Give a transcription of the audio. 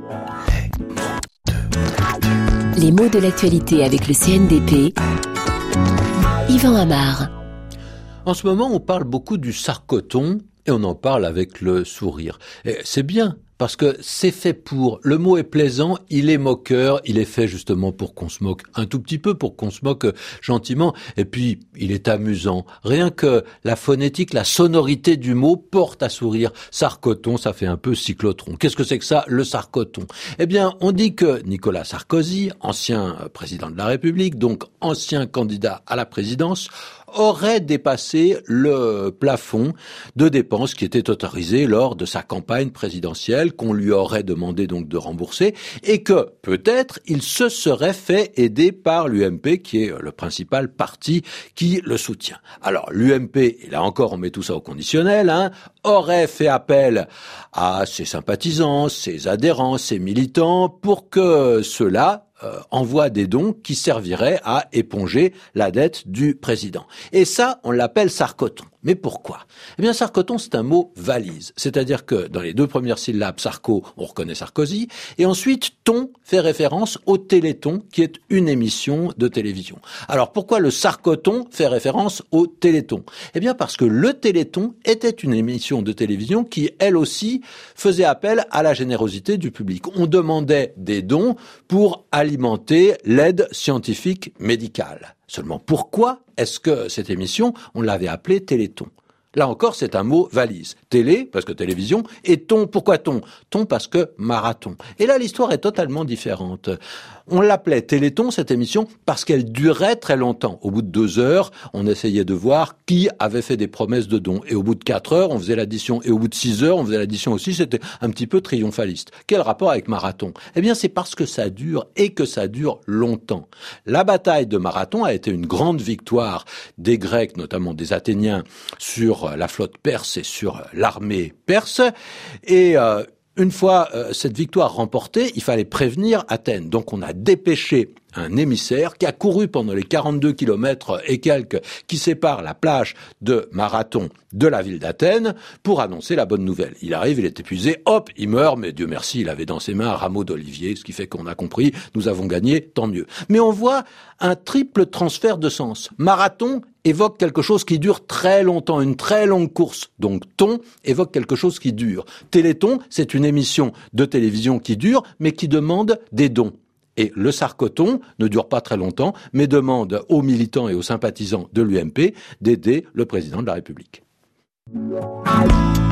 Les mots de l'actualité avec le CNDP. Yvan Amar. En ce moment, on parle beaucoup du sarcoton et on en parle avec le sourire. Et c'est bien, parce que c'est fait pour. Le mot est plaisant, il est moqueur, il est fait justement pour qu'on se moque un tout petit peu, pour qu'on se moque gentiment. Et puis, il est amusant. Rien que la phonétique, la sonorité du mot porte à sourire. Sarcoton, ça fait un peu cyclotron. Qu'est-ce que c'est que ça, le sarcoton ? Eh bien, on dit que Nicolas Sarkozy, ancien président de la République, donc ancien candidat à la présidence, aurait dépassé le plafond de dépenses qui était autorisé lors de sa campagne présidentielle, qu'on lui aurait demandé donc de rembourser, et que peut-être il se serait fait aider par l'UMP, qui est le principal parti qui le soutient. Alors l'UMP, et là encore on met tout ça au conditionnel, aurait fait appel à ses sympathisants, ses adhérents, ses militants, pour que ceux-là envoie des dons qui serviraient à éponger la dette du président. Et ça, on l'appelle sarcoton. Mais pourquoi ? Eh bien, sarcoton, c'est un mot valise. C'est-à-dire que dans les deux premières syllabes, sarco, on reconnaît Sarkozy, et ensuite, ton fait référence au Téléthon, qui est une émission de télévision. Alors, pourquoi le sarcoton fait référence au Téléthon ? Eh bien, parce que le Téléthon était une émission de télévision qui, elle aussi, faisait appel à la générosité du public. On demandait des dons pour alimenter l'aide scientifique médicale. Seulement, pourquoi est-ce que cette émission, on l'avait appelée Téléthon ? Là encore, c'est un mot valise. Télé, parce que télévision, et ton, pourquoi ton ? Ton, parce que marathon. Et là, l'histoire est totalement différente. On l'appelait Téléthon, cette émission, parce qu'elle durait très longtemps. Au bout de 2 heures, on essayait de voir qui avait fait des promesses de dons. Et au bout de 4 heures, on faisait l'addition. Et au bout de 6 heures, on faisait l'addition aussi. C'était un petit peu triomphaliste. Quel rapport avec Marathon ? Eh bien, c'est parce que ça dure et que ça dure longtemps. La bataille de Marathon a été une grande victoire des Grecs, notamment des Athéniens, sur la flotte perse et sur l'armée perse. Et une fois cette victoire remportée, il fallait prévenir Athènes. Donc on a dépêché un émissaire qui a couru pendant les 42 kilomètres et quelques qui séparent la plage de Marathon de la ville d'Athènes pour annoncer la bonne nouvelle. Il arrive, il est épuisé, hop, il meurt, mais Dieu merci, il avait dans ses mains un rameau d'olivier, ce qui fait qu'on a compris, nous avons gagné, tant mieux. Mais on voit un triple transfert de sens. Marathon évoque quelque chose qui dure très longtemps, une très longue course. Donc ton évoque quelque chose qui dure. Téléthon, c'est une émission de télévision qui dure, mais qui demande des dons. Et le sarcoton ne dure pas très longtemps, mais demande aux militants et aux sympathisants de l'UMP d'aider le président de la République.